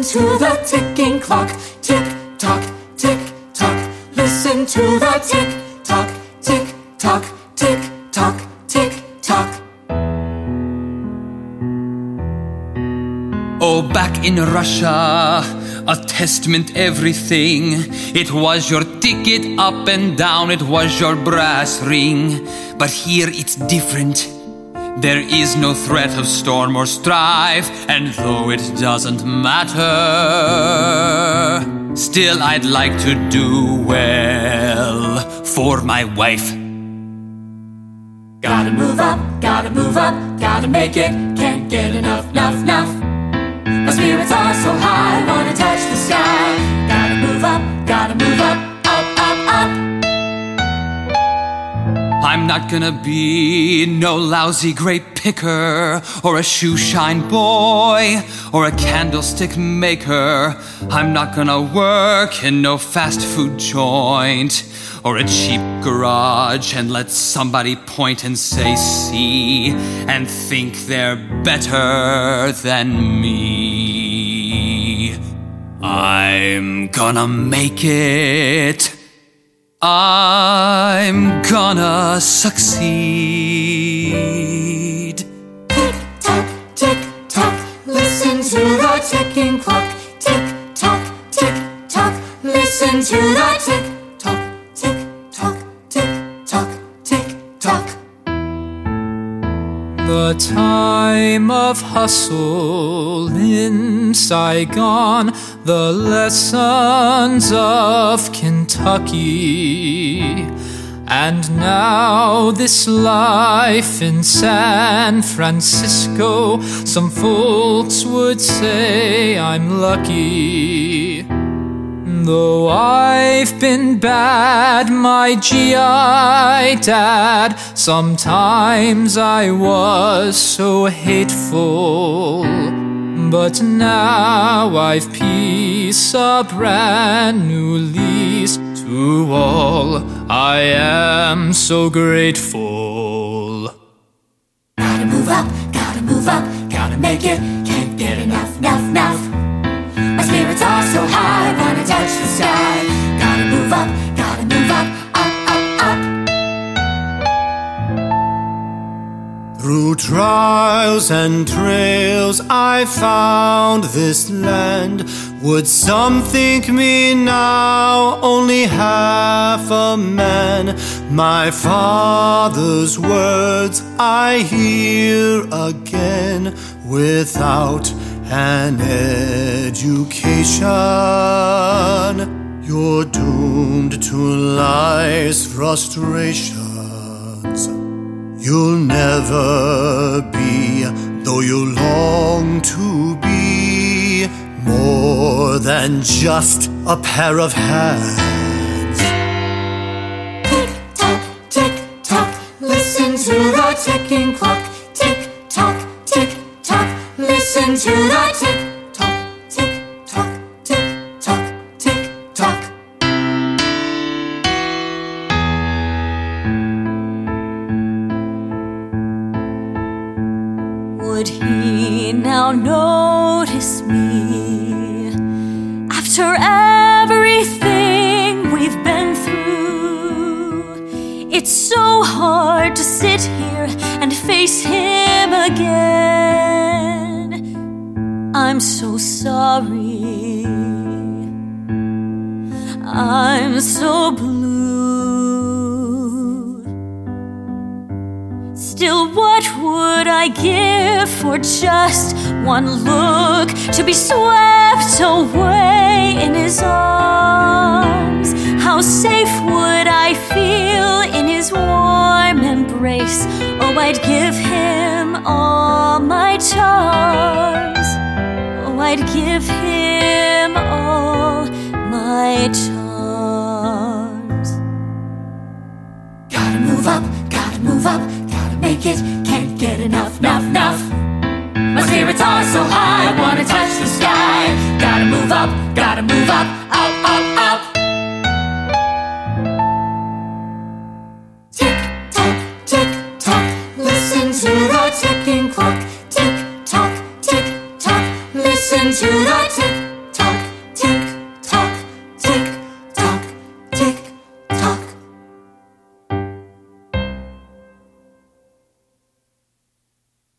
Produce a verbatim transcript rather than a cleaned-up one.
to the ticking clock. Tick tock, tick tock. Listen to the tick tock, tick tock, tick tock, tick tock. Oh, back in Russia, a testament everything. It was your ticket up and down, it was your brass ring. But here it's different. There is no threat of storm or strife, and though it doesn't matter, still I'd like to do well for my wife. Gotta move up, gotta move up, gotta make it, can't get enough, enough, enough. My spirits are so high, wanna touch the sky. Gotta move up, gotta move up, up, up, up. I'm not gonna be no lousy grape picker, or a shoe shine boy, or a candlestick maker. I'm not gonna work in no fast food joint, or a cheap garage and let somebody point and say see, and think they're better than me. I'm gonna make it. I'm gonna succeed. Tick tock, tick tock, listen to the ticking clock. Tick tock, tick tock, listen to the tick tock, tick tock, tick tock, tick tock. The time of hustle in Saigon, the lessons of Kentucky, and now this life in San Francisco. Some folks would say I'm lucky. Though I've been bad, my G I dad, sometimes I was so hateful. But now I've peace, a brand new lease. To all I am so grateful. Gotta move up, gotta move up, gotta make it, can't get enough, enough, enough. My spirits are so high, wanna touch the sky. Gotta move up, gotta move up, up, up, up. Through trials and trails I found this land. Would some think me now only half a man? My father's words I hear again. Without an education, you're doomed to life's frustrations. You'll never be, though you long to be, more than just a pair of hands. Tick tock, tick tock, listen to the ticking clock. Tick tock, tick tock, listen to the tick tock, tick tock, tick tock, tick tock. Would he now notice me after everything we've been through? It's so hard to sit here and face him again. I'm so sorry, I'm so blue. Still, what would I give for just one look, to be swept away in his arms? How safe would I feel in his warm embrace? Oh, I'd give him all my charms. Oh, I'd give him all my charms. Gotta move up, gotta move up, gotta make it, can't get enough, enough, enough. My spirits are so high, I wanna touch the sky. Gotta move up, gotta move up, up, up, up. Tick tock, tick tock, listen to the ticking clock. Tick tock, tick tock, listen to the tick